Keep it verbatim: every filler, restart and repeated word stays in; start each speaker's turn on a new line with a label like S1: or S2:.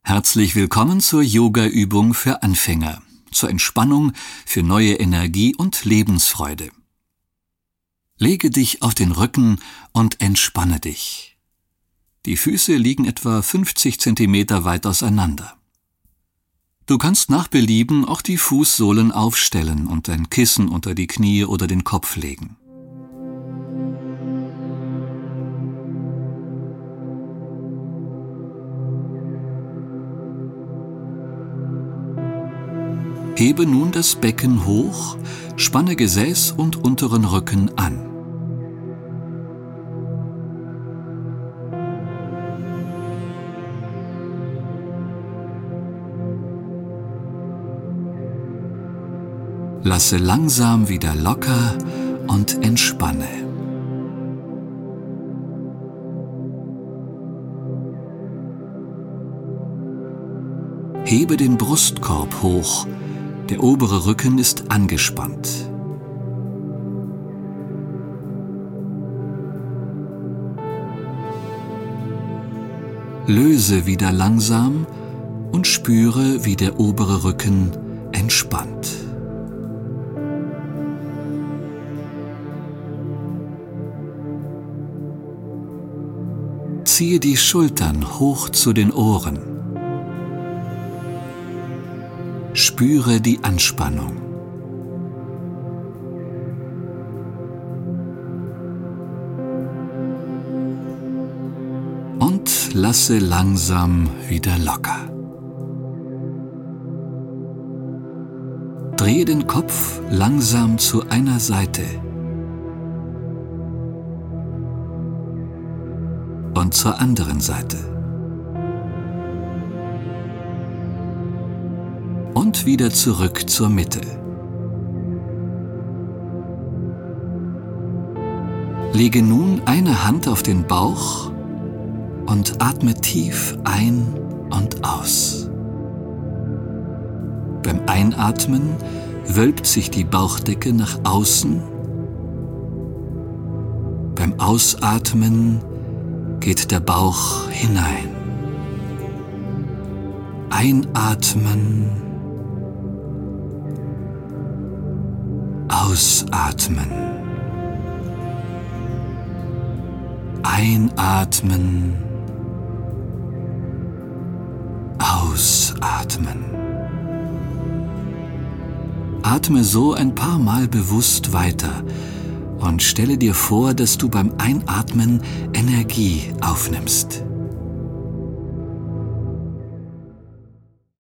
S1: Herzlich willkommen zur Yoga-Übung für Anfänger, zur Entspannung, für neue Energie und Lebensfreude. Lege dich auf den Rücken und entspanne dich. Die Füße liegen etwa fünfzig Zentimeter weit auseinander. Du kannst nach Belieben auch die Fußsohlen aufstellen und ein Kissen unter die Knie oder den Kopf legen. Hebe nun das Becken hoch, spanne Gesäß und unteren Rücken an. Lasse langsam wieder locker und entspanne. Hebe den Brustkorb hoch. Der obere Rücken ist angespannt. Löse wieder langsam und spüre, wie der obere Rücken entspannt. Ziehe die Schultern hoch zu den Ohren. Spüre die Anspannung. Und lasse langsam wieder locker. Drehe den Kopf langsam zu einer Seite und zur anderen Seite. Und wieder zurück zur Mitte. Lege nun eine Hand auf den Bauch und atme tief ein und aus. Beim Einatmen wölbt sich die Bauchdecke nach außen. Beim Ausatmen geht der Bauch hinein. Einatmen. Ausatmen. Einatmen. Ausatmen. Atme so ein paar Mal bewusst weiter und stelle dir vor, dass du beim Einatmen Energie aufnimmst.